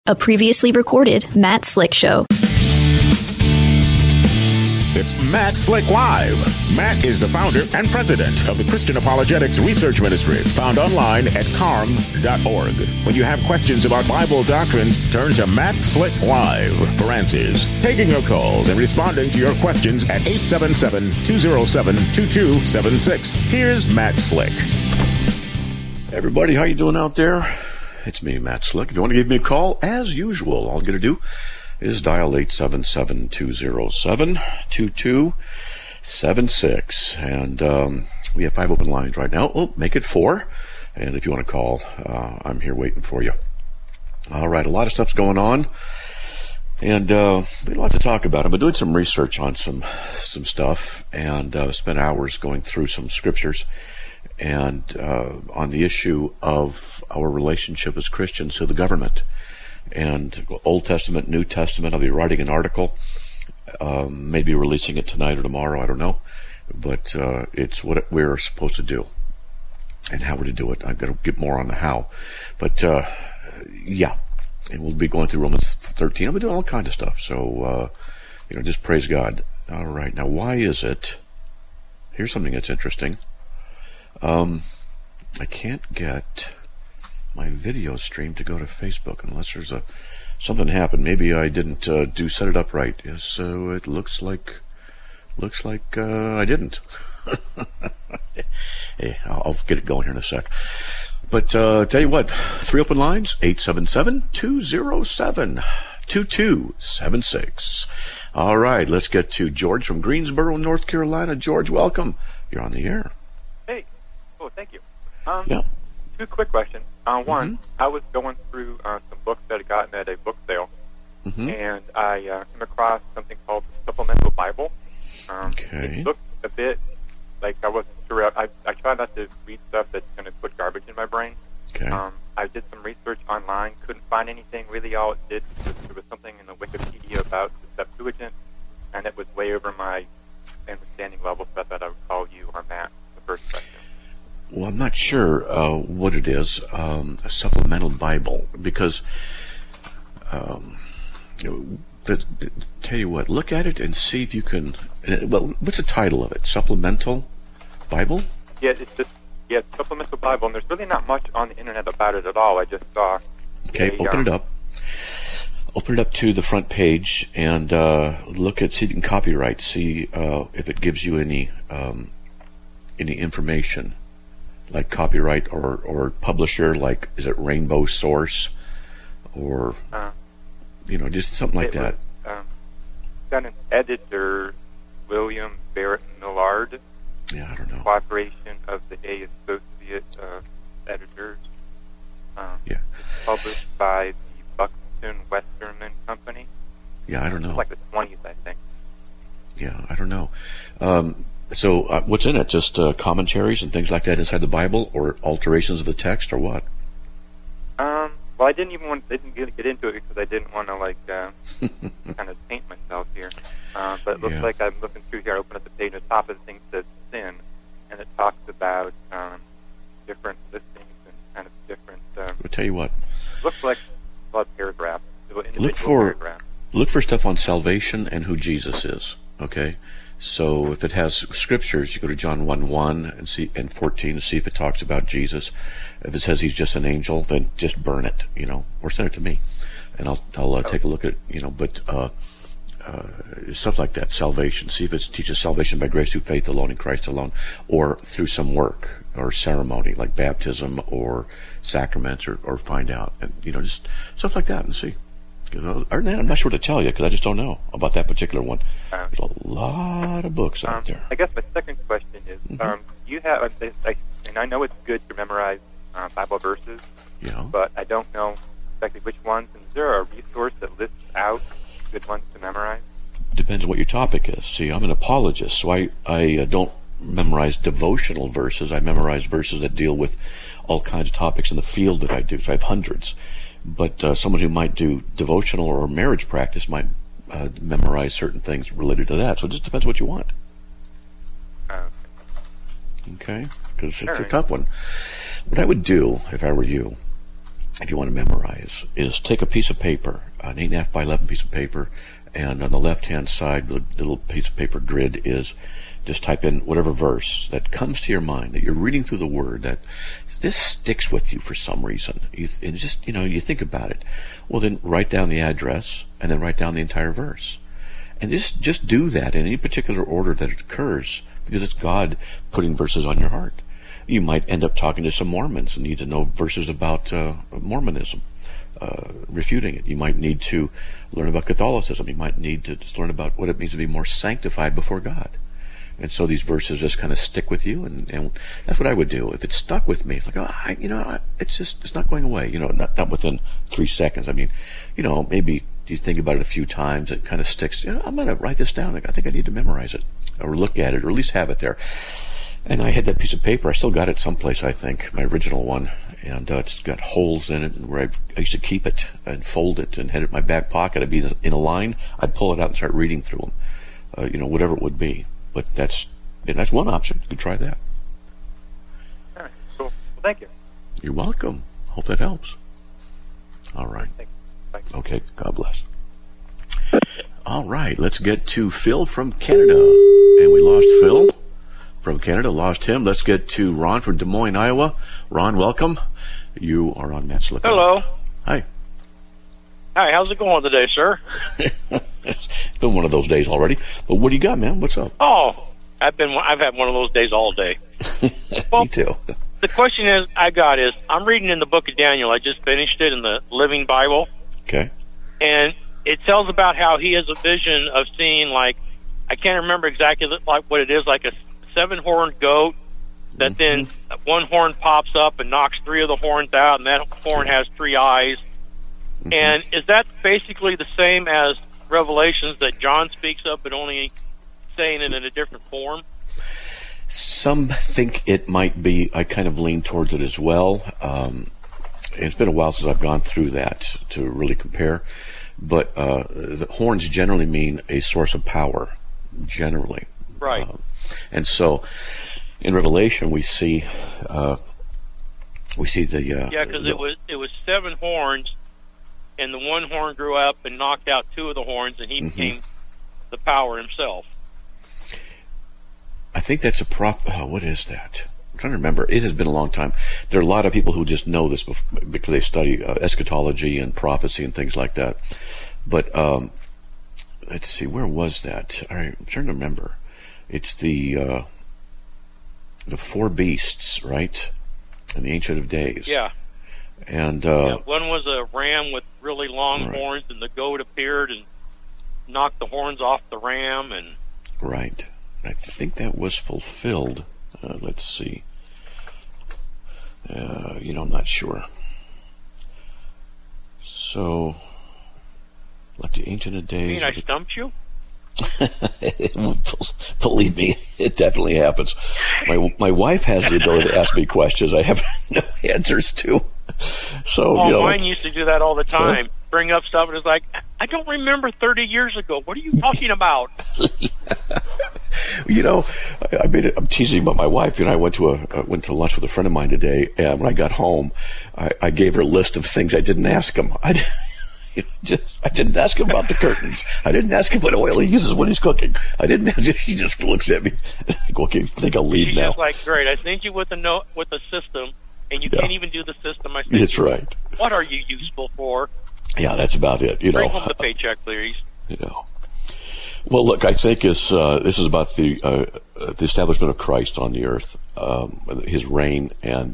A previously recorded Matt Slick Show. It's Matt Slick Live. Matt is the founder and president of the Christian Apologetics Research Ministry, found online at carm.org. When you have questions about Bible doctrines, turn to Matt Slick Live for answers. Taking your calls and responding to your questions at 877-207-2276. Here's Matt Slick. Everybody, how you doing out there? It's me, Matt Slick. If you want to give me a call, as usual, all you got to do is dial 877-207-2276. And we have 5 open lines right now. Oh, make it 4. And if you want to call, I'm here waiting for you. All right, a lot of stuff's going on. And we have a lot to talk about. I've been doing some research on some stuff and spent hours going through some scriptures and on the issue of our relationship as Christians to the government. And Old Testament, New Testament, I'll be writing an article, maybe releasing it tonight or tomorrow, I don't know. But it's what we're supposed to do and how we're to do it. I'm going to get more on the how. But, yeah, and we'll be going through Romans 13. I'll be doing all kinds of stuff. So, just praise God. All right, now why is it? Here's something that's interesting. I can't get my video stream to go to Facebook unless there's something happened. Maybe I didn't set it up right. So it looks like I didn't. Hey, I'll get it going here in a sec. But tell you what, 3 open lines, 877-207-2276. All right, let's get to George from Greensboro, North Carolina. George, welcome. You're on the air. Hey. Oh, thank you. Yeah. 2 quick questions. One, I was going through some books that I gotten at a book sale, and I came across something called the Supplemental Bible. Okay. It looked a bit like I wasn't sure. I try not to read stuff that's going to put garbage in my brain. Okay. I did some research online, couldn't find anything. Really, all it did was there was something in the Wikipedia about the Septuagint, and it was way over my understanding level, so I thought I would call you on that, the first question. Well, I'm not sure what it is, a supplemental Bible, because, tell you what, look at it and see if you can, well, what's the title of it? Supplemental Bible? Yeah, it's Supplemental Bible, and there's really not much on the internet about it at all. I just saw... Okay, open it up. Open it up to the front page and look at, see if you can copyright, see if it gives you any information. Like copyright or publisher, like is it Rainbow Source or just something like that. Got an editor, William Barrett Millard. Yeah, I don't know. Cooperation of the A Associate Editors. Yeah. It's published by the Buxton Westerman Company. Yeah, I don't know. It's like the 20s, I think. Yeah, I don't know. So what's in it? Just commentaries and things like that inside the Bible, or alterations of the text, or what? Well, I didn't get into it because I didn't want to kind of paint myself here. But it looks like I'm looking through here. I open up the page, and the top of the thing says sin, and it talks about different listings and kind of different. I'll tell you what. Looks like a lot of paragraphs. Look for stuff on salvation and who Jesus is. Okay. So if it has scriptures, you go to John 1:1 and 14 to see if it talks about Jesus. If it says he's just an angel, then just burn it, or send it to me, and I'll take a look at it, But stuff like that, salvation. See if it teaches salvation by grace through faith alone in Christ alone, or through some work or ceremony like baptism or sacraments, or find out, and just stuff like that, and see. Other than that, I'm not sure what to tell you because I just don't know about that particular one. There's a lot of books out there. I guess my second question is, you have, and I know it's good to memorize Bible verses, but I don't know exactly which ones. And is there a resource that lists out good ones to memorize? Depends on what your topic is. See, I'm an apologist, so I don't memorize devotional verses. I memorize verses that deal with all kinds of topics in the field that I do. So I have hundreds. But someone who might do devotional or marriage practice might memorize certain things related to that. So it just depends what you want. Okay? Because it's a tough one. What I would do, if I were you, if you want to memorize, is take a piece of paper, an 8.5 by 11 piece of paper, and on the left-hand side, the little piece of paper grid is just type in whatever verse that comes to your mind, that you're reading through the Word, that this sticks with you for some reason. You think about it. Well, then write down the address, and then write down the entire verse. And just do that in any particular order that it occurs, because it's God putting verses on your heart. You might end up talking to some Mormons and need to know verses about Mormonism, refuting it. You might need to learn about Catholicism. You might need to just learn about what it means to be more sanctified before God. And so these verses just kind of stick with you, and that's what I would do. If it stuck with me, it's like, it's not going away. Not within 3 seconds. I mean, maybe you think about it a few times, it kind of sticks. I'm going to write this down. I think I need to memorize it, or look at it, or at least have it there. And I had that piece of paper. I still got it someplace, I think, my original one. And it's got holes in it where I used to keep it and fold it and had it in my back pocket. I'd be in a line. I'd pull it out and start reading through them, whatever it would be. But that's one option. You could try that. All right. Cool. Well, thank you. You're welcome. Hope that helps. All right. Thank you. Bye. Okay. God bless. All right. Let's get to Phil from Canada. And we lost Phil from Canada, lost him. Let's get to Ron from Des Moines, Iowa. Ron, welcome. You are on Matt Slick. Hello. Hi. Hi, how's it going today, sir? It's been one of those days already. But what do you got, man? What's up? Oh, I've had one of those days all day. Well, me too. The question is, I'm reading in the book of Daniel. I just finished it in the Living Bible. Okay. And it tells about how he has a vision of seeing, I can't remember exactly what it is, like a 7-horned goat that then one horn pops up and knocks 3 of the horns out, and that horn has 3 eyes. And is that basically the same as Revelations that John speaks of, but only saying it in a different form? Some think it might be. I kind of lean towards it as well. It's been a while since I've gone through that to really compare. But the horns generally mean a source of power, generally. Right. And so in Revelation we see the because it was 7 horns. And the one horn grew up and knocked out 2 of the horns, and he became the power himself. I think that's what is that? I'm trying to remember. It has been a long time. There are a lot of people who just know this because they study eschatology and prophecy and things like that. But let's see, where was that? All right, I'm trying to remember. It's the 4 beasts, right? In the Ancient of Days. Yeah. And one was a ram with really long horns, and the goat appeared and knocked the horns off the ram. And right, I think that was fulfilled. Let's see. I'm not sure. So, like the Ancient of Days. You mean I stumped you? Believe me, it definitely happens. My wife has the ability to ask me questions I have no answers to. So, mine used to do that all the time. Bring up stuff and it's like, I don't remember 30 years ago. What are you talking about? I'm teasing about my wife. I went to lunch with a friend of mine today, and when I got home, I gave her a list of things I didn't ask him. I didn't ask him about the curtains. I didn't ask him what oil he uses when he's cooking. I didn't ask him. He just looks at me. I go, okay, I think I'll leave now. She's just like, great. I sent you with a system, and you can't even do the system. I said, that's right. What are you useful for? Yeah, that's about it. Bring home the paycheck, please. Well, look, I think this is about the establishment of Christ on the earth, his reign, and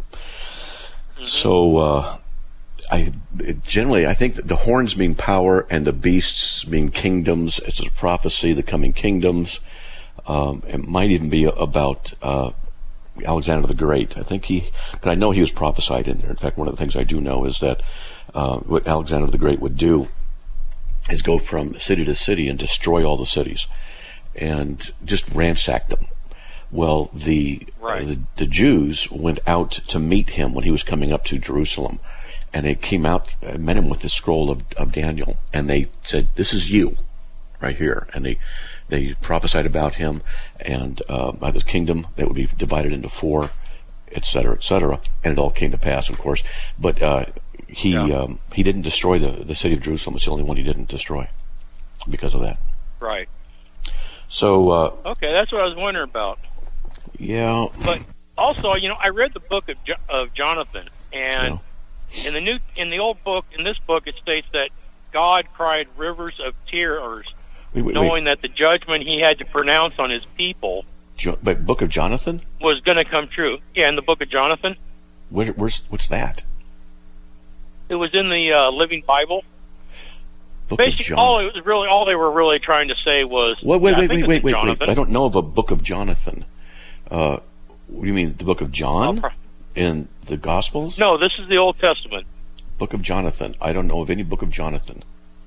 so. I think that the horns mean power and the beasts mean kingdoms. It's a prophecy, the coming kingdoms. It might even be about Alexander the Great. I know he was prophesied in there. In fact, one of the things I do know is that what Alexander the Great would do is go from city to city and destroy all the cities and just ransack them. Well, the Jews went out to meet him when he was coming up to Jerusalem. And they came out and met him with the scroll of Daniel. And they said, this is you, right here. And they prophesied about him and by the kingdom that would be divided into 4, et cetera, et cetera. And it all came to pass, of course. But he didn't destroy the city of Jerusalem. It's the only one he didn't destroy because of that. Right. So okay, that's what I was wondering about. Yeah. But also, I read the book of Jonathan, and in the old book, in this book, it states that God cried rivers of tears, knowing that the judgment he had to pronounce on his people. But Book of Jonathan was going to come true. Yeah, in the Book of Jonathan. What's that? It was in the Living Bible. Basically, all they were really trying to say was. Wait! I don't know of a Book of Jonathan. What do you mean, the Book of John in the Gospels? No, this is the Old Testament. Book of Jonathan. I don't know of any Book of Jonathan.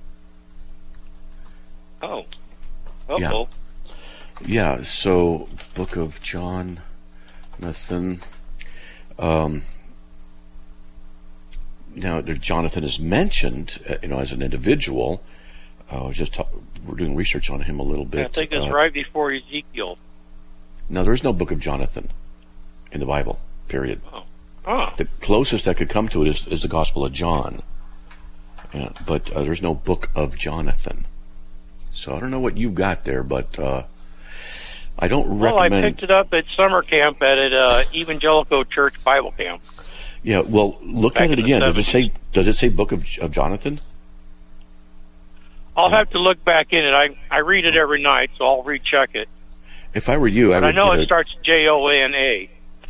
Oh. Uh-oh. Yeah. So Book of Jonathan. Now, Jonathan is mentioned, as an individual. We're doing research on him a little bit. I think it's right before Ezekiel. No, there is no Book of Jonathan in the Bible, period. Oh. Oh. The closest that could come to it is the Gospel of John. But there's no Book of Jonathan. So I don't know what you got there, but I don't recommend... Well, I picked it up at summer camp at an Evangelical Church Bible camp. Yeah, well, look at it again. Does it say Book of Jonathan? I'll have to look back in it. I read it every night, so I'll recheck it. If I were you, I would. I know it starts Jona.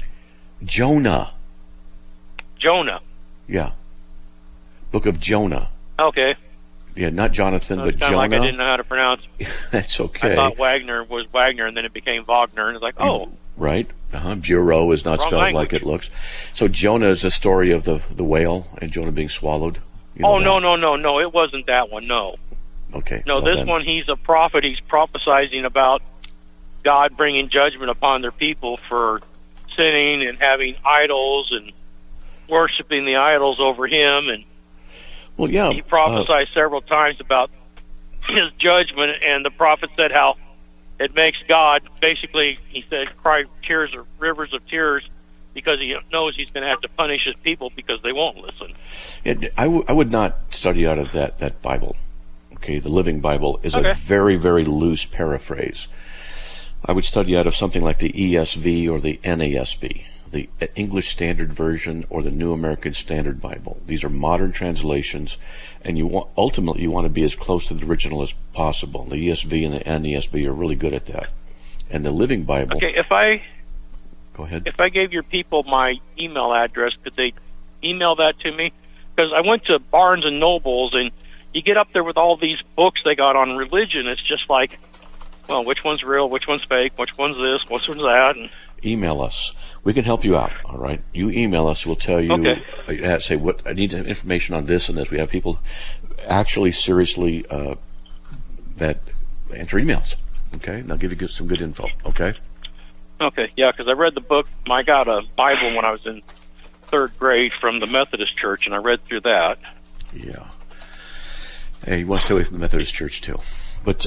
Jonah. Yeah. Book of Jonah. Okay. Yeah, not Jonathan, but Jonah. Like I didn't know how to pronounce. That's okay. I thought Wagner was Wagner, and then it became Wagner, and it's like, oh. Right. Bureau is not spelled language. Like it looks. So Jonah is the story of the whale and Jonah being swallowed. No. It wasn't that one, no. Okay. No, this one, he's a prophet. He's prophesying about God bringing judgment upon their people for sinning and having idols and worshiping the idols over him. And he prophesied several times about his judgment, and the prophet said how it makes God, basically, he said, cry rivers of tears, because he knows he's going to have to punish his people because they won't listen. Yeah, I would not study out of that Bible. Okay, the Living Bible is a very, very loose paraphrase. I would study out of something like the ESV or the NASB, the English Standard Version or the New American Standard Bible. These are modern translations, and ultimately you want to be as close to the original as possible. The ESV and the NASB are really good at that. And the Living Bible... Okay, Go ahead. If I gave your people my email address, could they email that to me? Because I went to Barnes & Nobles, and you get up there with all these books they got on religion. It's just like, well, which one's real, which one's fake, which one's this, which one's that? And email us. We can help you out, all right? You email us. We'll tell you, say, what I need information on this and this. We have people actually seriously that answer emails, okay? And I'll give you some good info, okay? Okay, yeah, because I read the book. I got a Bible when I was in 3rd grade from the Methodist Church, and I read through that. Yeah. Hey, you want to stay away from the Methodist Church, too. But,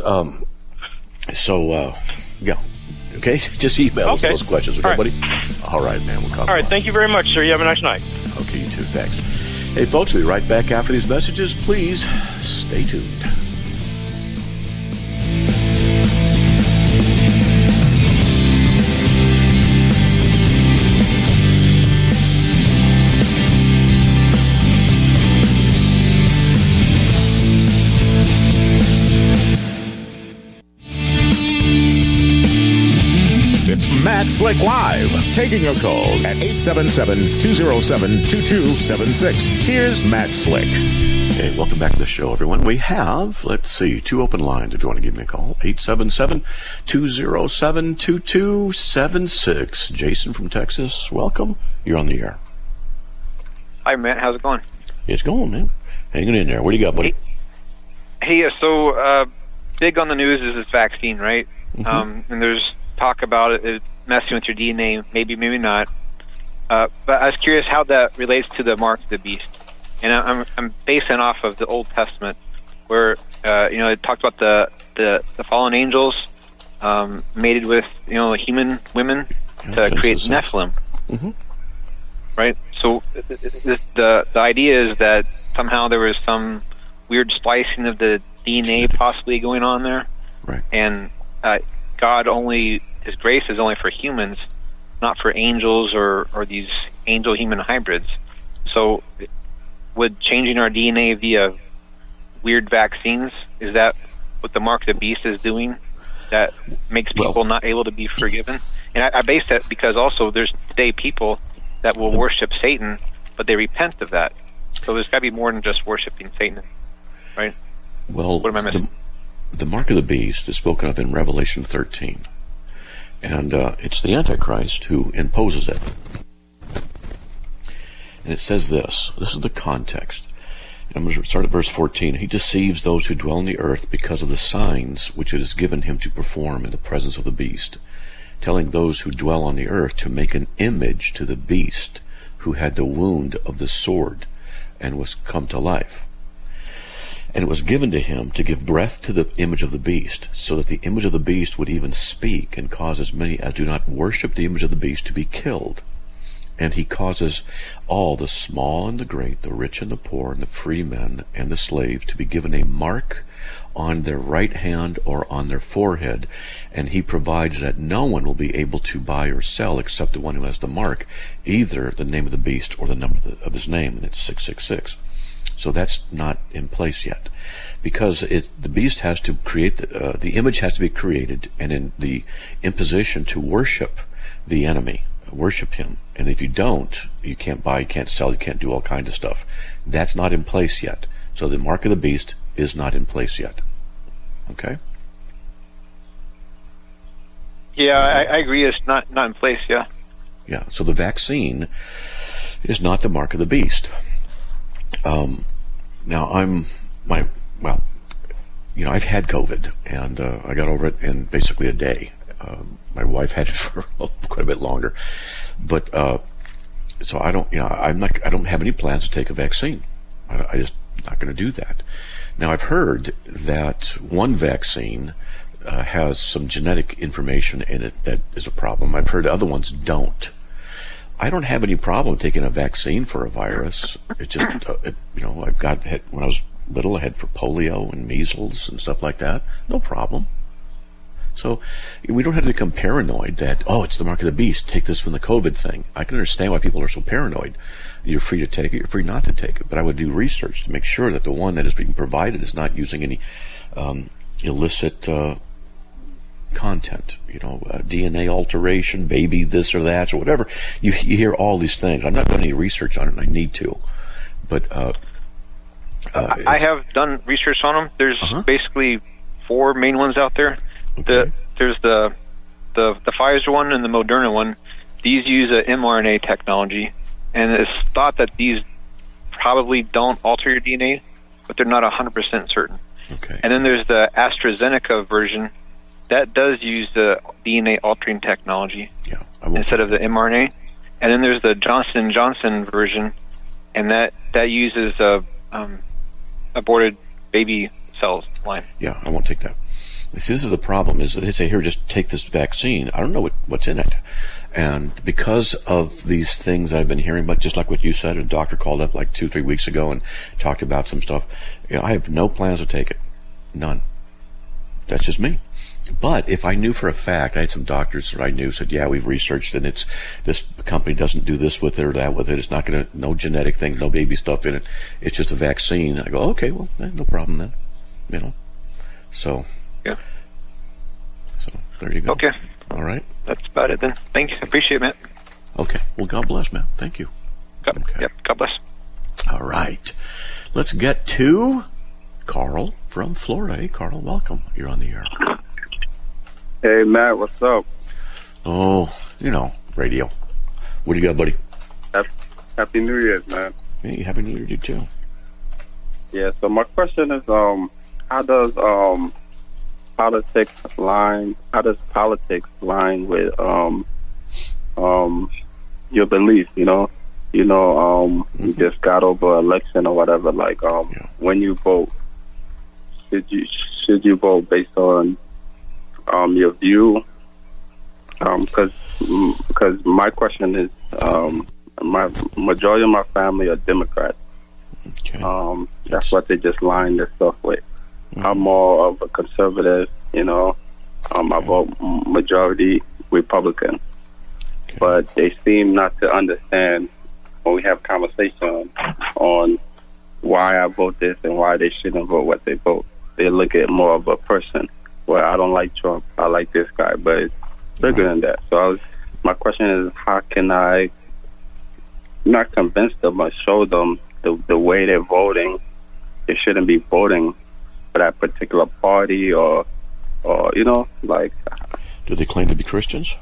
yeah. Okay, just email us those questions, okay, buddy? All right, man. We'll all right, thank you very much, sir. You have a nice night. Okay, you too. Thanks. Hey, folks, we'll be right back after these messages. Please stay tuned. Matt Slick Live, taking your calls at 877-207-2276. Here's Matt Slick. Hey, welcome back to the show, everyone. We have, 2 open lines if you want to give me a call. 877-207-2276. Jason from Texas, welcome. You're on the air. Hi, Matt. How's it going? It's going, man. Hanging in there. What do you got, buddy? Hey, so big on the news is this vaccine, right? Mm-hmm. And there's talk about it messing with your DNA, maybe not. But I was curious how that relates to the mark of the beast. And I'm basing off of the Old Testament, where it talked about the fallen angels mated with human women to create Nephilim. Mm-hmm. Right. So the idea is that somehow there was some weird splicing of the DNA possibly going on there, right? And God His grace is only for humans, not for angels or these angel-human hybrids. So would changing our DNA via weird vaccines, is that what the mark of the beast is doing that makes people not able to be forgiven? And I base that because also there's today people that will worship Satan, but they repent of that. So there's got to be more than just worshiping Satan, right? Well, what am I missing? The mark of the beast is spoken of in Revelation 13. And it's the Antichrist who imposes it. And it says this. This is the context. I'm going to start at verse 14. He deceives those who dwell on the earth because of the signs which it is given him to perform in the presence of the beast, telling those who dwell on the earth to make an image to the beast who had the wound of the sword and was come to life. And it was given to him to give breath to the image of the beast, so that the image of the beast would even speak, and cause as many as do not worship the image of the beast to be killed. And he causes all, the small and the great, the rich and the poor, and the free men and the slaves, to be given a mark on their right hand or on their forehead, and he provides that no one will be able to buy or sell except the one who has the mark, either the name of the beast or the number of his name, and it's 666. So that's not in place yet, because the beast has to create, the image has to be created, and in the imposition to worship the enemy, worship him. And if you don't, you can't buy, you can't sell, you can't do all kinds of stuff. That's not in place yet. So the mark of the beast is not in place yet. Okay? Yeah, I agree. It's not in place. Yeah. Yeah. So the vaccine is not the mark of the beast. Now I've had COVID, and I got over it in basically a day. My wife had it for quite a bit longer, but so I don't have any plans to take a vaccine. I just not going to do that. Now I've heard that one vaccine has some genetic information in it that is a problem. I've heard other ones don't. I don't have any problem taking a vaccine for a virus. It just, I've got, when I was little, I had for polio and measles and stuff like that. No problem. So we don't have to become paranoid that, it's the mark of the beast, take this from the COVID thing. I can understand why people are so paranoid. You're free to take it, you're free not to take it. But I would do research to make sure that the one that is being provided is not using any illicit content, DNA alteration, baby this or that, or whatever. You hear all these things. I'm not doing any research on it, and I need to. But I have done research on them. There's basically 4 main ones out there. Okay. There's the Pfizer one and the Moderna one. These use a mRNA technology, and it's thought that these probably don't alter your DNA, but they're not 100% certain. Okay. And then there's the AstraZeneca version that does use the DNA altering technology instead of the mRNA. And then there's the Johnson & Johnson version, and that uses aborted baby cells line. Yeah, I won't take that. This is the problem, is that they say, here, just take this vaccine. I don't know what's in it. And because of these things I've been hearing about, just like what you said, a doctor called up like 2-3 weeks ago and talked about some stuff. I have no plans to take it. None. That's just me. But if I knew for a fact, I had some doctors that I knew said, we've researched and this company doesn't do this with it or that with it. It's not no genetic things, no baby stuff in it. It's just a vaccine. I go, okay, well, no problem then. So. Yeah. So there you go. Okay. All right. That's about it then. Thank you. I appreciate it, Matt. Okay. Well, God bless, man. Thank you. Okay. God bless. All right. Let's get to Carl from Florida. Hey, Carl, welcome. You're on the air. Hey, Matt, what's up? Oh, radio. What do you got, buddy? Happy New Year's, man. Hey, Happy New Year to you, too. Yeah, so my question is, how does politics line with your belief? You just got over election or whatever. Like, when you vote, should you vote based on your view? Because my question is, my majority of my family are Democrats. Okay. That's what they just line their stuff with. Mm-hmm. I'm more of a conservative, you know. I vote majority Republican. Okay. But they seem not to understand when we have conversation on why I vote this and why they shouldn't vote what they vote. They look at more of a person. Well, I don't like Trump. I like this guy, but it's bigger than that. So my question is, how can I not convince them, but show them the way they're voting? They shouldn't be voting for that particular party or you know, like. Do they claim to be Christians?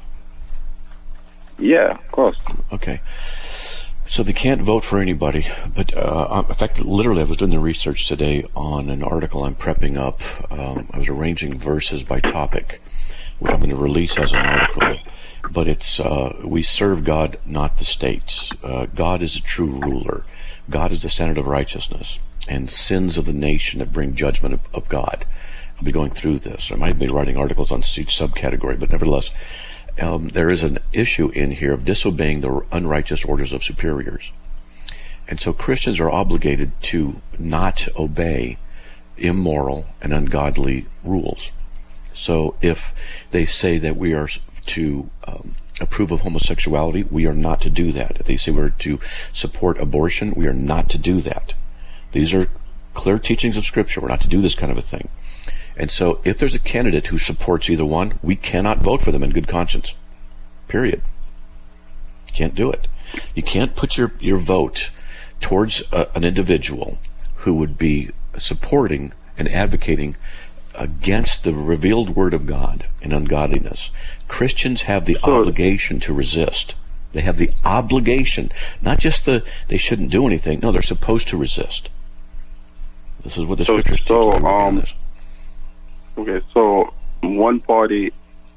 Yeah, of course. Okay. So they can't vote for anybody, but in fact, literally, I was doing the research today on an article I'm prepping up. I was arranging verses by topic, which I'm going to release as an article. But it's we serve God, not the states. God is a true ruler. God is the standard of righteousness, and sins of the nation that bring judgment of God. I'll be going through this. I might be writing articles on each subcategory, but nevertheless, there is an issue in here of disobeying the unrighteous orders of superiors. And so Christians are obligated to not obey immoral and ungodly rules. So if they say that we are to approve of homosexuality, we are not to do that. If they say we're to support abortion, we are not to do that. These are clear teachings of Scripture. We're not to do this kind of a thing. And so if there's a candidate who supports either one, we cannot vote for them in good conscience. Period. Can't do it. You can't put your vote towards an individual who would be supporting and advocating against the revealed Word of God and ungodliness. Christians have the obligation to resist. They have the obligation, not just they shouldn't do anything. No, they're supposed to resist. This is what the Scriptures teach on this. Okay, so one party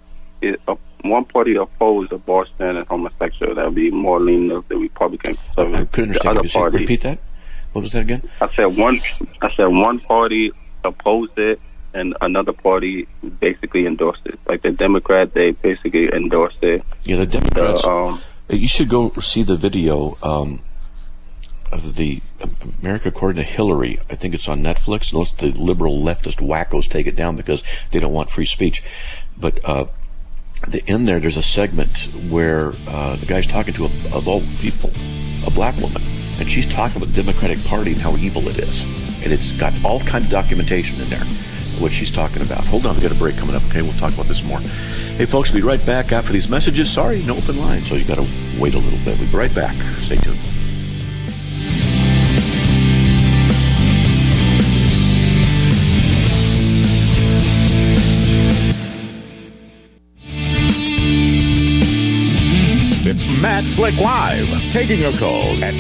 opposed abortion and homosexual. That would be more leaning of the Republican. I couldn't understand. Could you repeat that? What was that again? I said one party opposed it, and another party basically endorsed it. Like the Democrat, they basically endorsed it. Yeah, the Democrats. You should go see the video of the America According to Hillary. I think it's on Netflix, unless the liberal leftist wackos take it down because they don't want free speech. But in there's a segment where the guy's talking to, of all people, a black woman, and she's talking about the Democratic Party and how evil it is. And it's got all kinds of documentation in there, what she's talking about. Hold on, we've got a break coming up, okay? We'll talk about this more. Hey, folks, we'll be right back after these messages. Sorry, no open line, so you've got to wait a little bit. We'll be right back. Stay tuned. It's Matt Slick Live, taking your calls at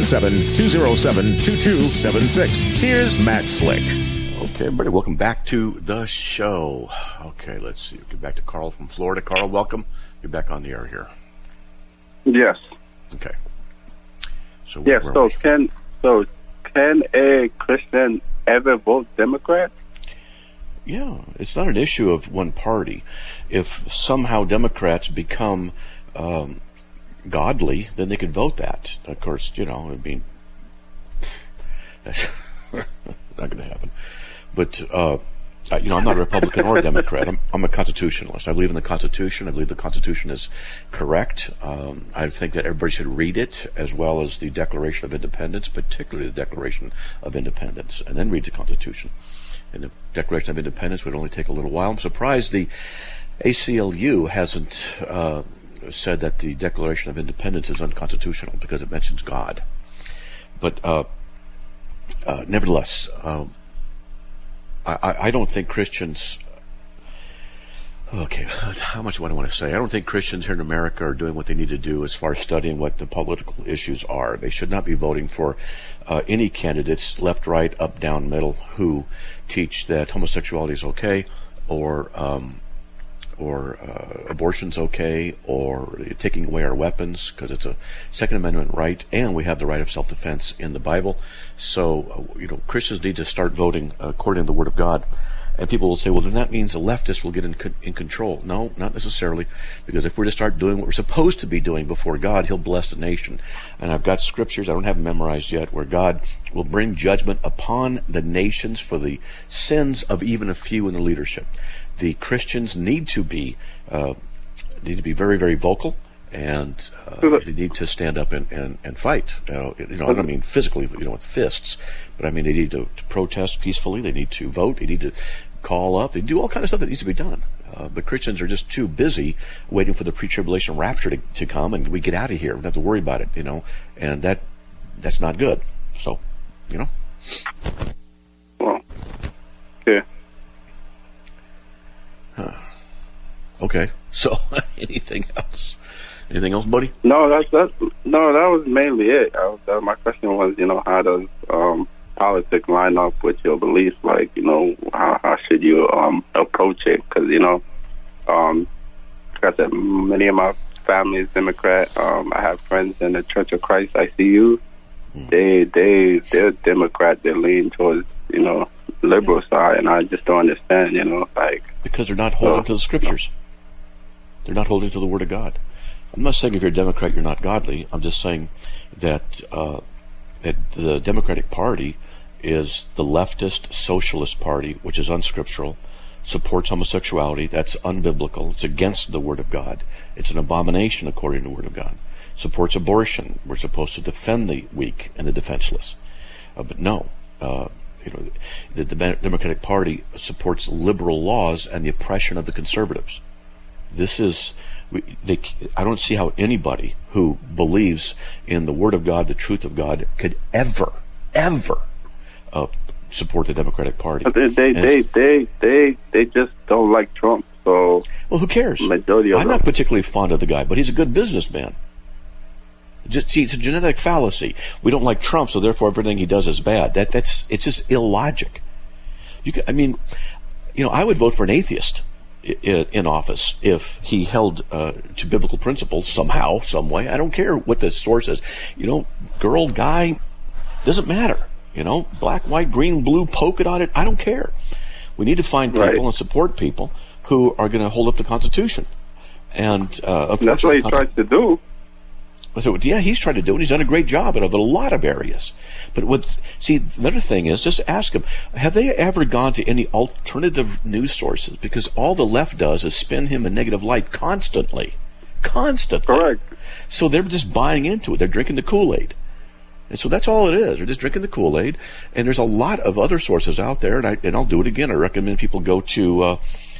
877-207-2276. Here's Matt Slick. Okay, everybody, welcome back to the show. Okay, let's see. We'll get back to Carl from Florida. Carl, welcome. You're back on the air here. Yes. Okay. So yes. Can a Christian ever vote Democrat? Yeah, it's not an issue of one party. If somehow Democrats become godly, then they could vote that. Of course, I mean, that's not going to happen. But, I'm not a Republican or a Democrat. I'm a constitutionalist. I believe in the Constitution. I believe the Constitution is correct. I think that everybody should read it, as well as the Declaration of Independence, particularly the Declaration of Independence, and then read the Constitution. And the Declaration of Independence would only take a little while. I'm surprised the ACLU hasn't said that the Declaration of Independence is unconstitutional because it mentions God. But nevertheless, I don't think Christians... Okay, how much do I want to say? I don't think Christians here in America are doing what they need to do as far as studying what the political issues are. They should not be voting for any candidates, left, right, up, down, middle, who teach that homosexuality is okay, or abortion's okay, or taking away our weapons, because it's a Second Amendment right, and we have the right of self-defense in the Bible. So, Christians need to start voting according to the Word of God. And people will say, well, then that means the leftists will get in control. No, not necessarily, because if we're to start doing what we're supposed to be doing before God, he'll bless the nation. And I've got scriptures, I don't have them memorized yet, where God will bring judgment upon the nations for the sins of even a few in the leadership. The Christians need to be very, very vocal, and they need to stand up and fight. I don't mean physically, with fists, but I mean they need to protest peacefully. They need to vote. They need to call up. They do all kinds of stuff that needs to be done. But Christians are just too busy waiting for the pre-tribulation rapture to come, and we get out of here. We don't have to worry about it, and that's not good. So, Well, yeah. Okay. So, anything else? Anything else, buddy? No, that was mainly it. My question was, how does politics line up with your beliefs? Like, how should you approach it? Because like I said, many of my family is Democrat. I have friends in the Church of Christ ICU. They're Democrat. They lean towards liberal side, and I just don't understand. Because they're not holding to the scriptures. They're not holding to the Word of God. I'm not saying if you're a Democrat you're not godly. I'm just saying that the Democratic Party is the leftist socialist party, which is unscriptural, supports homosexuality. That's unbiblical. It's against the Word of God. It's an abomination according to the Word of God. Supports abortion. We're supposed to defend the weak and the defenseless. But no, the Democratic Party supports liberal laws and the oppression of the conservatives. This is, I don't see how anybody who believes in the Word of God, the truth of God, could ever support the Democratic Party. They just don't like Trump. So, well, who cares? I'm not particularly fond of the guy, but he's a good businessman. It's a genetic fallacy. We don't like Trump, so therefore everything he does is bad. It's just illogic. I would vote for an atheist in office if he held to biblical principles somehow, some way. I don't care what the source is. Girl, guy, doesn't matter. Black, white, green, blue, polka dotted, I don't care. We need to find people and support people who are going to hold up the Constitution. And that's what he tries to do. Yeah, he's tried to do it. He's done a great job in a lot of areas. But another thing is, just ask him, have they ever gone to any alternative news sources? Because all the left does is spin him in negative light constantly. Correct. So they're just buying into it. They're drinking the Kool-Aid. And so that's all it is. They're just drinking the Kool-Aid. And there's a lot of other sources out there, and I'll do it again. I recommend people go to,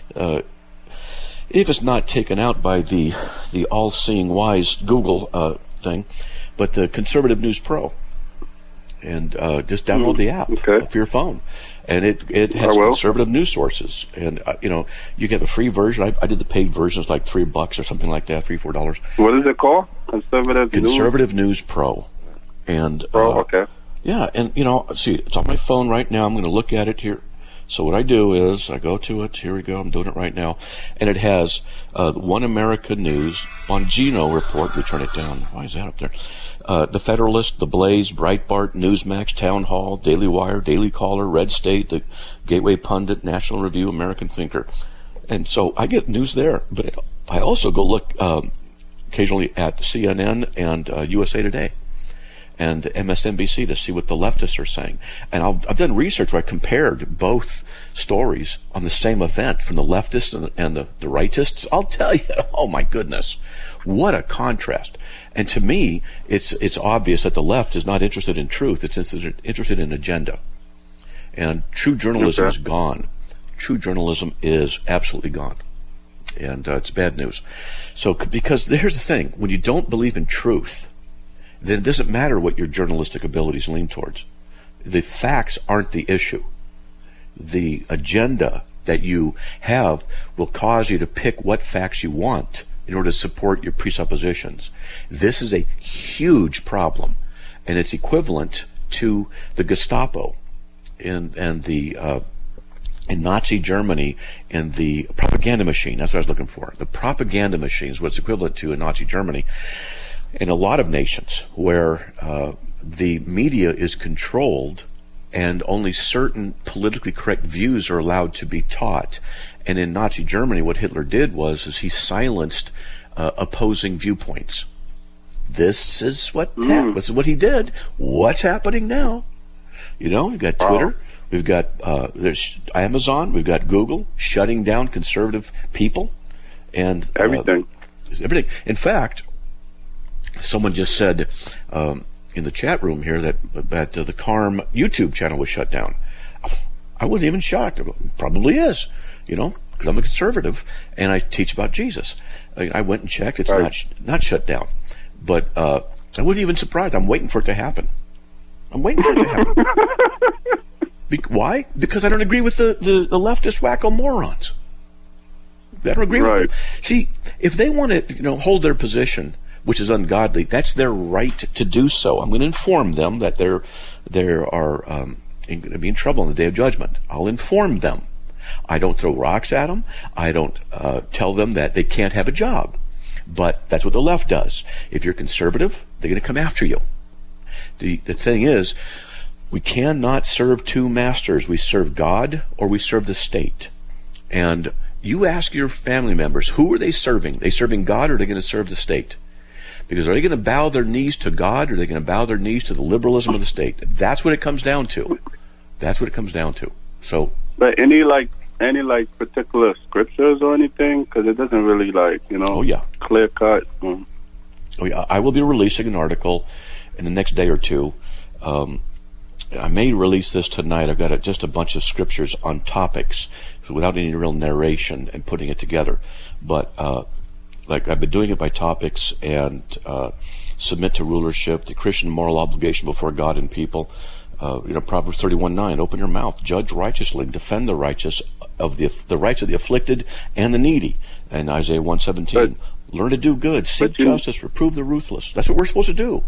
if it's not taken out by the all-seeing wise Google thing, but the Conservative News Pro, and just download the app for your phone, and it has conservative news sources, and you get a free version. I did the paid version. It's like $3 or something like that, $3-4. What is it called? Conservative News Pro, and yeah, and see, it's on my phone right now. I'm going to look at it here. So what I do is I go to it. Here we go. I'm doing it right now. And it has One America News, Bongino Report. Let me turn it down. Why is that up there? The Federalist, The Blaze, Breitbart, Newsmax, Town Hall, Daily Wire, Daily Caller, Red State, the Gateway Pundit, National Review, American Thinker. And so I get news there. But I also go look occasionally at CNN and USA Today and MSNBC to see what the leftists are saying. And I've done research where I compared both stories on the same event from the leftists and the rightists. I'll tell you, oh my goodness, what a contrast. And to me, it's obvious that the left is not interested in truth. It's interested in agenda. And true journalism is gone. True journalism is absolutely gone. And it's bad news. So, because here's the thing, when you don't believe in truth, then it doesn't matter what your journalistic abilities lean towards. The facts aren't the issue. The agenda that you have will cause you to pick what facts you want in order to support your presuppositions. This is a huge problem, and it's equivalent to the Gestapo in Nazi Germany and the propaganda machine. That's what I was looking for. The propaganda machine is what's equivalent to in Nazi Germany. In a lot of nations where the media is controlled and only certain politically correct views are allowed to be taught. And in Nazi Germany, what Hitler did was he silenced opposing viewpoints. This is what this is what he did. What's happening now? You know, we've got Twitter, we've got there's Amazon, we've got Google shutting down conservative people, and everything. Everything. In fact, someone just said in the chat room here that the CARM YouTube channel was shut down. I wasn't even shocked. It probably is, you know, because I'm a conservative and I teach about Jesus. I went and checked. It's not shut down. But I wasn't even surprised. I'm waiting for it to happen. I'm waiting for it to happen. Why? Because I don't agree with the leftist wacko morons. I don't agree with them. See, if they want to, hold their position, which is ungodly, that's their right to do so. I'm going to inform them that they are going to be in trouble on the day of judgment. I'll inform them. I don't throw rocks at them. I don't tell them that they can't have a job. But that's what the left does. If you're conservative, they're going to come after you. The thing is, we cannot serve two masters. We serve God or we serve the state. And you ask your family members, who are they serving? Are they serving God or are they going to serve the state? Because are they going to bow their knees to God or are they going to bow their knees to the liberalism of the state? That's what it comes down to. That's what it comes down to. So, but any particular scriptures or anything? Because it doesn't really clear cut. Oh yeah, I will be releasing an article in the next day or two. I may release this tonight. I've got just a bunch of scriptures on topics without any real narration and putting it together. But I've been doing it by topics and submit to rulership, the Christian moral obligation before God and people. Proverbs 31:9, open your mouth, judge righteously, defend the righteous of the rights of the afflicted and the needy. And Isaiah 1:17, learn to do good, seek justice, reprove the ruthless. That's what we're supposed to do.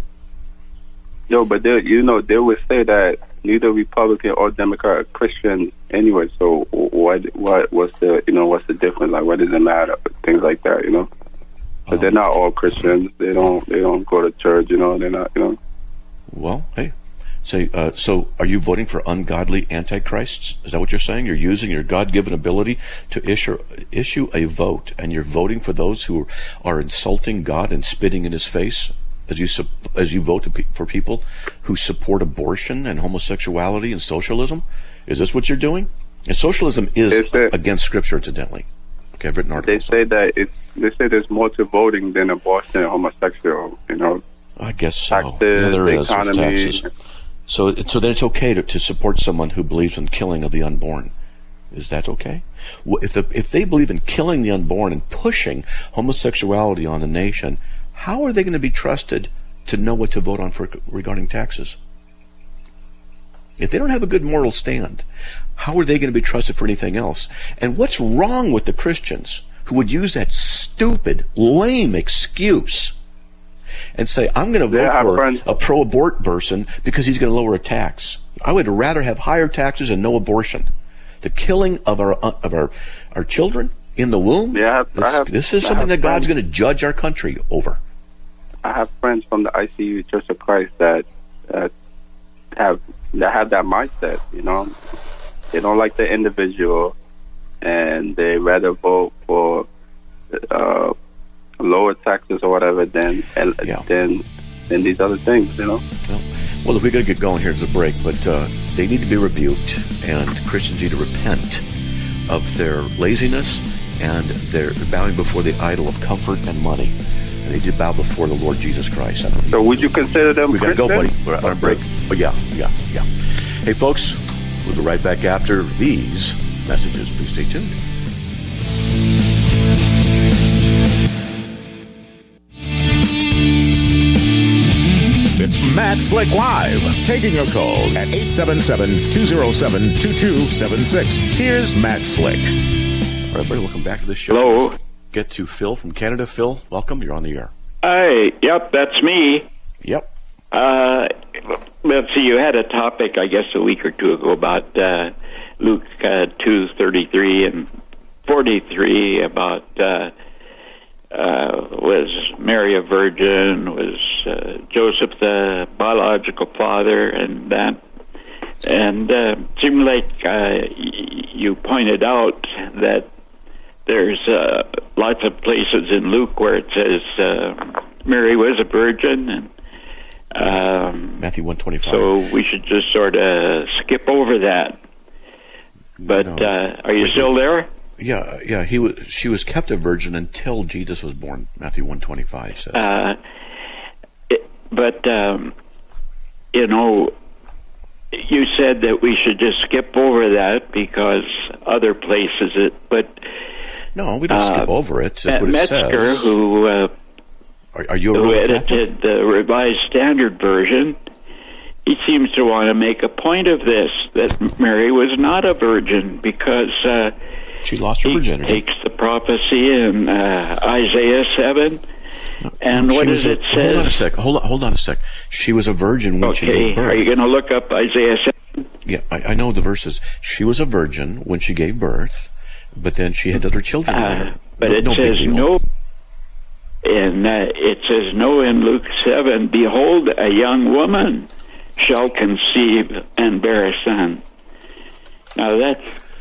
But they would say that neither Republican or Democrat are Christian anyway. So what's the difference? Like, what does it matter? Things like that, But they're not all Christians. They don't go to church. They're not. Well, hey. So are you voting for ungodly antichrists? Is that what you're saying? You're using your God-given ability to issue a vote, and you're voting for those who are insulting God and spitting in His face, as you vote for people who support abortion and homosexuality and socialism? Is this what you're doing? And socialism is against Scripture, incidentally. Okay, I've written articles. They say there's more to voting than abortion and homosexual. I guess so. Taxes, there is. economy. There's taxes. So then it's okay to support someone who believes in killing of the unborn. Is that okay? If they believe in killing the unborn and pushing homosexuality on the nation, how are they going to be trusted to know what to vote on regarding taxes? If they don't have a good moral stand, how are they going to be trusted for anything else? And what's wrong with the Christians who would use that stupid, lame excuse and say, I'm going to vote for a pro-abort person because he's going to lower a tax? I would rather have higher taxes and no abortion. The killing of our children in the womb, this is something that God's going to judge our country over. I have friends from the ICU Church of Christ that have that mindset. They don't like the individual, and they rather vote for lower taxes or whatever than these other things. Well, we got to get going here as a break, but they need to be rebuked, and Christians need to repent of their laziness and their bowing before the idol of comfort and money. And they did bow before the Lord Jesus Christ. So would you consider them We got to go, buddy. We're on a break. Oh, yeah. Hey, folks, we'll be right back after these messages. Please stay tuned. It's Matt Slick Live, taking your calls at 877-207-2276. Here's Matt Slick. All right, everybody, welcome back to the show. Hello. Let's get to Phil from Canada. Phil, welcome. You're on the air. Hi. Yep, that's me. Yep. Let's see, you had a topic, I guess, a week or two ago about Luke 2:33 and 43 about was Mary a virgin, was Joseph the biological father, and that. And seemed like you pointed out that there's lots of places in Luke where it says Mary was a virgin, and Matthew 1:25. so we should just sort of skip over that. But are you still there? Yeah. She was kept a virgin until Jesus was born. Matthew 1:25 says. You said that we should just skip over that because other places No, we don't skip over it. That's what it Metzger, says. who are you a who Roman edited the Revised Standard Version, he seems to want to make a point of this, that Mary was not a virgin because she lost her virginity. He takes the prophecy in Isaiah 7. And what does it say? Hold on a sec. She was a virgin when she gave birth. Are you going to look up Isaiah 7? Yeah, I know the verses. She was a virgin when she gave birth, but then she had other children. But it says no. And it says no in Luke 7. Behold, a young woman shall conceive and bear a son. Now that's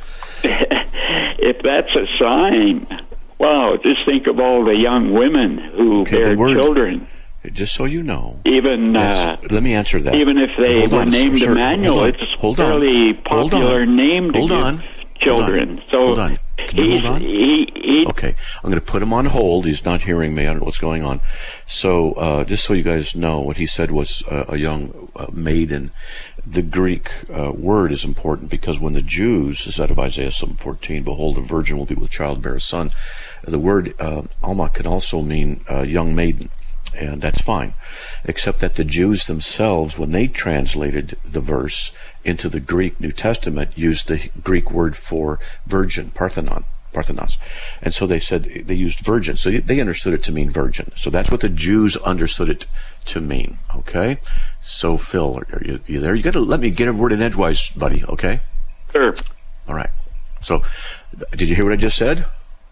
if that's a sign. Wow, just think of all the young women who bear children. Just so you know. Even let me answer that. Even if they were named Emmanuel, it's a fairly popular name to give children. Hold on. Okay, I'm going to put him on hold. He's not hearing me. I don't know what's going on. So, just so you guys know, what he said was a young maiden. The Greek word is important because when the Jews, is out of Isaiah 7:14, behold, a virgin will be with child, bear a son. The word alma can also mean young maiden, and that's fine, except that the Jews themselves, when they translated the verse into the Greek New Testament, used the Greek word for virgin, parthenos. And so they said they used virgin. So they understood it to mean virgin. So that's what the Jews understood it to mean. Okay? So Phil, are you there? You got to let me get a word in edgewise, buddy. Okay? Sure. All right. So, did you hear what I just said?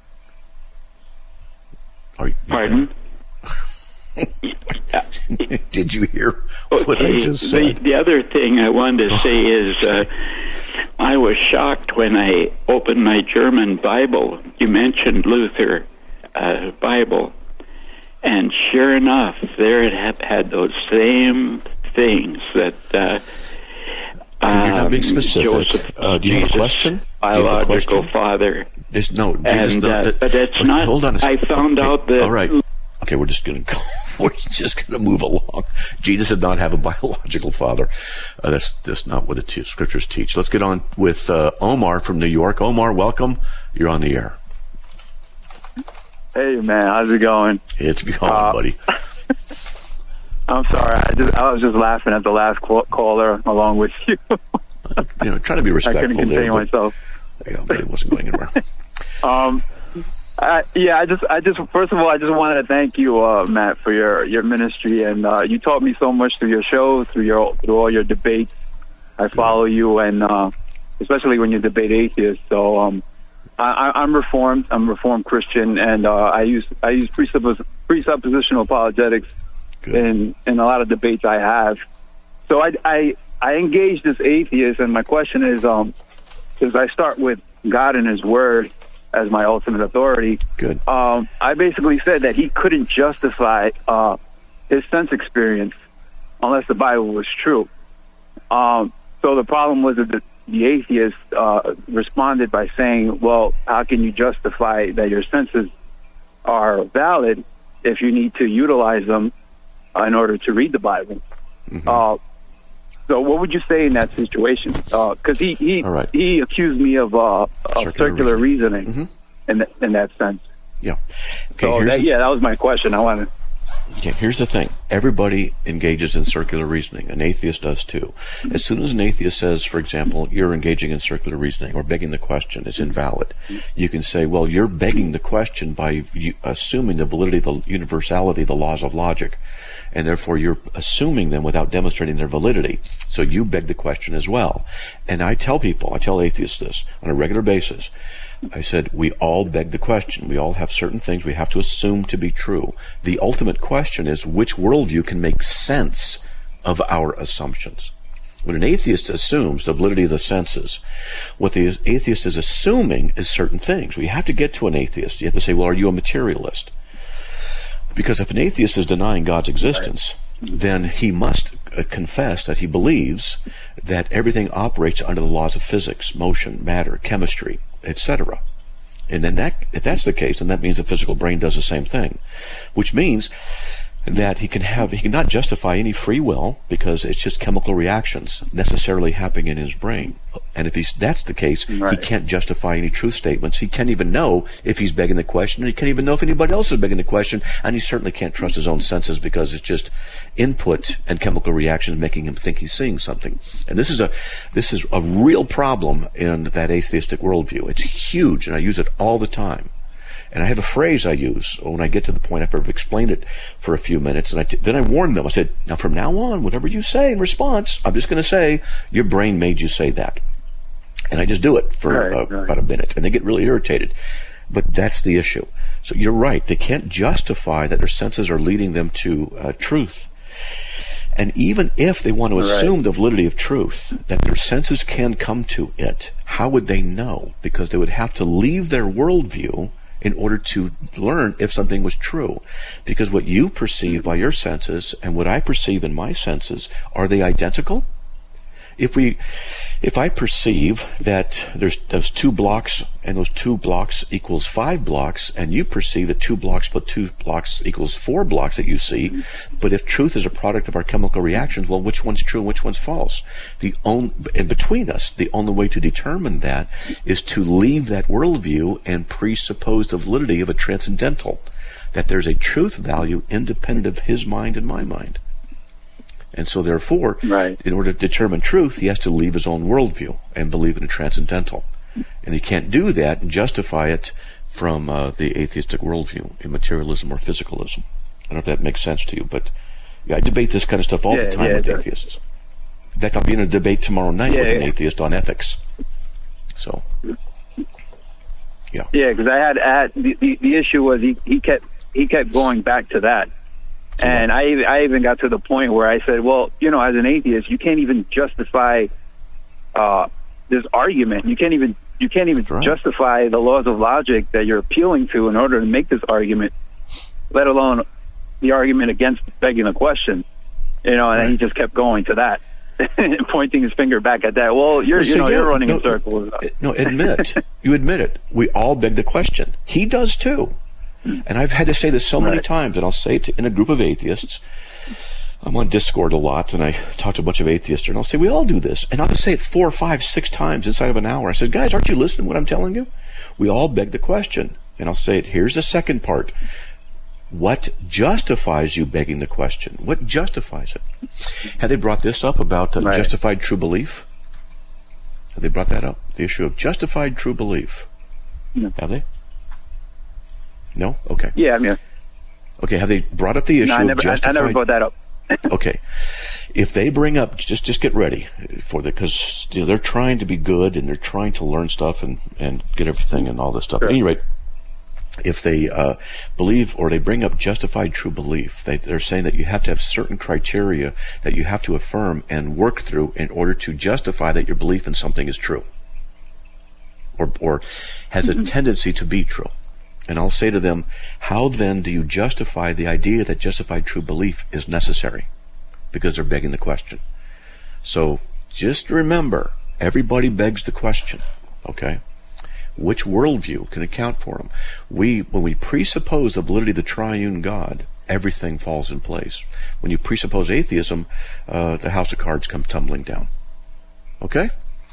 Pardon? Did you hear what I just said? The other thing I wanted to say is I was shocked when I opened my German Bible. You mentioned Luther Bible, and sure enough, there it had those same things that you're not being specific. Joseph, do you have a question? Biological father. But that's not. Hold on a second. I found out that. All right. Okay, we're just going to go. We're just going to move along. Jesus did not have a biological father. That's just not what the scriptures teach. Let's get on with Omar from New York. Omar, welcome. You're on the air. Hey, man, how's it going? It's going, buddy. I'm sorry. I was just laughing at the last caller along with you. Try to be respectful. I couldn't contain myself. But it wasn't going anywhere. I just first of all, I just wanted to thank you, Matt, for your ministry, and you taught me so much through your show, through all your debates. I follow you, and especially when you debate atheists. So I'm Reformed. I'm a Reformed Christian, and I use presuppositional apologetics in a lot of debates I have. So I engage this atheist, and my question is I start with God and His Word as my ultimate authority. Good. I basically said that he couldn't justify his sense experience unless the Bible was true. So the problem was that the atheist responded by saying, well, how can you justify that your senses are valid if you need to utilize them in order to read the Bible? Mm-hmm. So what would you say in that situation? Because he accused me of circular reasoning in that sense. Yeah. Okay, so that was my question. I wanted. Okay, here's the thing. Everybody engages in circular reasoning. An atheist does too. As soon as an atheist says, for example, you're engaging in circular reasoning or begging the question, it's invalid. You can say, well, you're begging the question by assuming the validity, the universality, the laws of logic. And therefore you're assuming them without demonstrating their validity. So you beg the question as well. And I tell atheists this on a regular basis. I said, we all beg the question. We all have certain things we have to assume to be true. The ultimate question is which worldview can make sense of our assumptions. When an atheist assumes the validity of the senses, what the atheist is assuming is certain things. We have to get to an atheist. You have to say, well, are you a materialist? Because if an atheist is denying God's existence, then he must confess that he believes that everything operates under the laws of physics, motion, matter, chemistry, etc. And then if that's the case, then that means the physical brain does the same thing, which means that he cannot justify any free will because it's just chemical reactions necessarily happening in his brain. And if that's the case, he can't justify any truth statements. He can't even know if he's begging the question, and he can't even know if anybody else is begging the question, and he certainly can't trust his own senses because it's just input and chemical reactions making him think he's seeing something. And this is a real problem in that atheistic worldview. It's huge, and I use it all the time. And I have a phrase I use when I get to the point after I've explained it for a few minutes. And then I warn them. I said, now from now on, whatever you say in response, I'm just going to say, your brain made you say that. And I just do it for about a minute. And they get really irritated. But that's the issue. So you're right. They can't justify that their senses are leading them to truth. And even if they want to assume the validity of truth, that their senses can come to it, how would they know? Because they would have to leave their worldview in order to learn if something was true. Because what you perceive by your senses and what I perceive in my senses, are they identical? If I perceive that there's those 2 blocks and those 2 blocks equals 5 blocks, and you perceive that 2 blocks plus 2 blocks equals 4 blocks that you see, but if truth is a product of our chemical reactions, well, which one's true and which one's false? And between us, the only way to determine that is to leave that worldview and presuppose the validity of a transcendental, that there's a truth value independent of his mind and my mind. And so therefore, in order to determine truth, he has to leave his own worldview and believe in a transcendental. And he can't do that and justify it from the atheistic worldview in materialism or physicalism. I don't know if that makes sense to you, but I debate this kind of stuff all the time with atheists. In fact, I'll be in a debate tomorrow night with an atheist on ethics. So, yeah. Yeah, because I had the issue was he kept going back to that. And I even got to the point where I said, well, as an atheist, you can't even justify this argument. You can't even justify the laws of logic that you're appealing to in order to make this argument, let alone the argument against begging the question. And he just kept going to that, pointing his finger back at that. Well, you're running in circles. No, you admit it. We all beg the question. He does too. And I've had to say this so many times, and I'll say it in a group of atheists. I'm on Discord a lot, and I talk to a bunch of atheists, and I'll say, we all do this. And I'll just say it 4, 5, 6 times inside of an hour. I said, guys, aren't you listening to what I'm telling you? We all beg the question. And I'll say it, here's the second part. What justifies you begging the question? What justifies it? Have they brought this up about justified true belief? Have they brought that up? The issue of justified true belief. Have they? No? Okay. Yeah, I mean. Okay, have they brought up the issue of justified... I never brought that up. Okay. If they bring up, just get ready for that, because they're trying to be good, and they're trying to learn stuff and get everything and all this stuff. Sure. At any rate, if they believe, or they bring up justified true belief, they're saying that you have to have certain criteria that you have to affirm and work through in order to justify that your belief in something is true, or has a tendency to be true. And I'll say to them, how then do you justify the idea that justified true belief is necessary? Because they're begging the question. So just remember, everybody begs the question, okay? Which worldview can account for them? When we presuppose the validity of the triune God, everything falls in place. When you presuppose atheism, the house of cards comes tumbling down. Okay?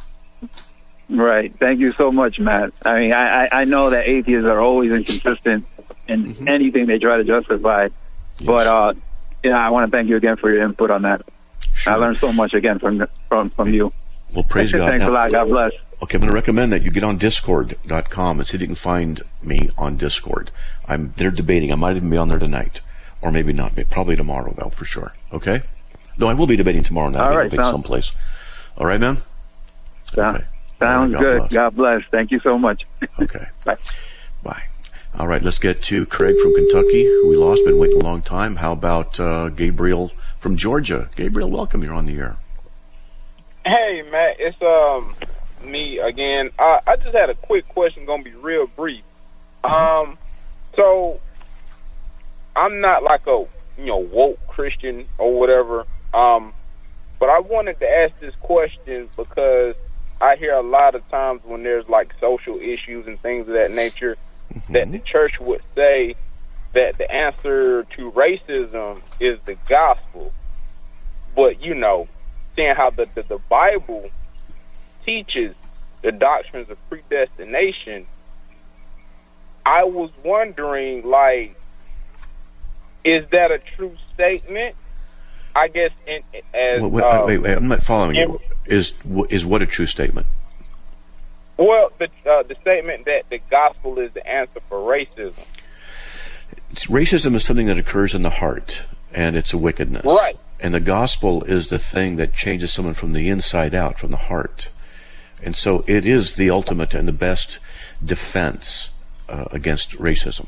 Right. Thank you so much, Matt. I mean, I know that atheists are always inconsistent in anything they try to justify. Yes. But I want to thank you again for your input on that. Sure. I learned so much again from you. Well, praise God. Thanks a lot. God bless. Okay, I'm going to recommend that you get on Discord.com and see if you can find me on Discord. They're debating. I might even be on there tonight, or maybe not. Probably tomorrow, though, for sure. Okay? No, I will be debating tomorrow night. All right, someplace. All right, man? Okay. Sounds good. Bless. God bless. Thank you so much. Okay. Bye. Bye. All right, let's get to Craig from Kentucky, who we lost, been waiting a long time. How about Gabriel from Georgia? Gabriel, welcome. You're on the air. Hey, Matt, it's me again. I just had a quick question, gonna be real brief. So I'm not like a woke Christian or whatever. But I wanted to ask this question because I hear a lot of times when there's like social issues and things of that nature, that the church would say that the answer to racism is the gospel. But seeing how the Bible teaches the doctrines of predestination, I was wondering, like, is that a true statement? I guess wait, I'm not following you. Is what a true statement? Well, the statement that the gospel is the answer for racism. Racism is something that occurs in the heart, and it's a wickedness. Right. And the gospel is the thing that changes someone from the inside out, from the heart. And so it is the ultimate and the best defense against racism.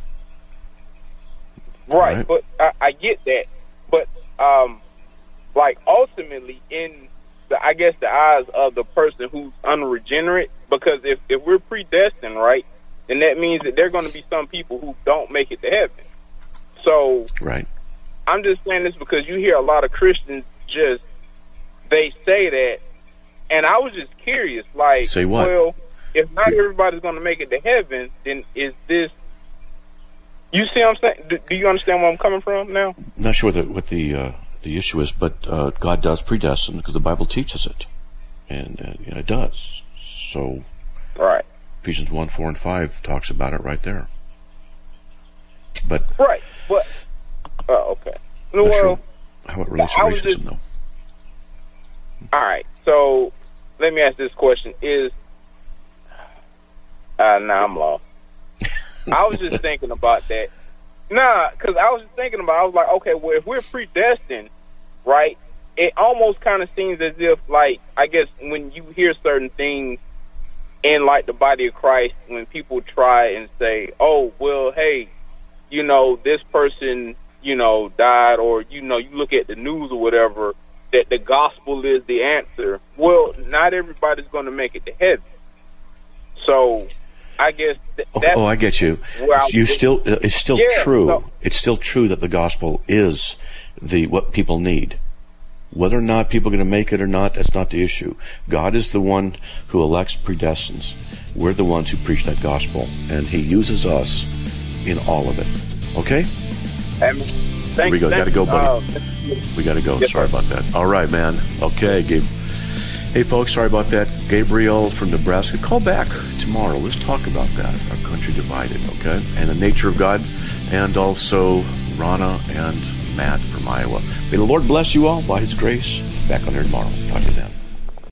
Right, but I get that. But like ultimately, in the eyes of the person who's unregenerate, because if we're predestined, right, then that means that there are going to be some people who don't make it to heaven. So, right. I'm just saying this because you hear a lot of Christians they say that, and I was just curious, like, say what? Well, if not everybody's going to make it to heaven, then is this? You see what I'm saying? Do you understand where I'm coming from now? I'm not sure what the issue is, but God does predestine because the Bible teaches it, and it does. So, right. Ephesians 1:4 and 5 talks about it right there. But right, but okay. Well, sure how about racism, though? All right. So let me ask this question: I'm lost. I was just thinking about that. Because I was just thinking about. I was like, okay, well, if we're predestined, right? It almost kind of seems as if, like, I guess when you hear certain things in like the body of Christ, when people try and say, "Oh, well, hey, this person, died," or you look at the news or whatever, that the gospel is the answer. Well, not everybody's going to make it to heaven. So, I guess I get you. It's still true. So, it's still true that the gospel is what people need. Whether or not people are going to make it or not, that's not the issue. God is the one who elects, predestines. We're the ones who preach that gospel, and He uses us in all of it. Okay? Here we go. Got to go, buddy. We got to go. Sorry about that. All right, man. Okay, Gabe. Hey, folks, sorry about that. Gabriel from Nebraska. Call back tomorrow. Let's talk about that. Our country divided, okay? And the nature of God, and also Rana and Matt from Iowa. May the Lord bless you all by His grace. Back on here tomorrow. Talk to you then.